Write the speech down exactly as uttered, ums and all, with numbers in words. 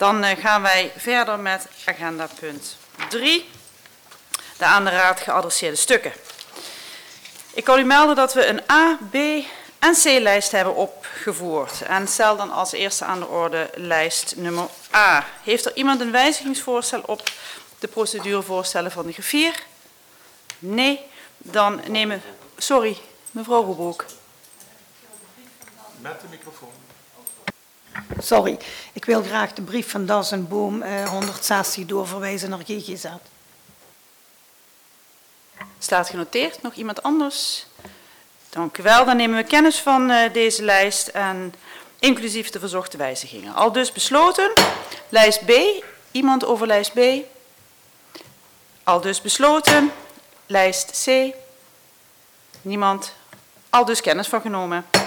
Dan uh, gaan wij verder met agenda punt drie. De aan de Raad geadresseerde stukken. Ik kan u melden dat we een A, B en C-lijst hebben opgevoerd. En stel dan als eerste aan de orde lijst nummer A. Heeft er iemand een wijzigingsvoorstel op de procedurevoorstellen van de griffier? Nee. Dan nemen... Sorry, mevrouw Roebroek. Met de microfoon. Sorry, ik wil graag de brief van Das en Boom eh, honderdzestig doorverwijzen naar G G Z. Staat genoteerd. Nog iemand anders? Dank u wel. Dan nemen we kennis van uh, deze lijst, en inclusief de verzochte wijzigingen. Al dus besloten. Lijst B. Iemand over lijst B? Al dus besloten. Lijst C. Niemand. Al dus kennis van genomen.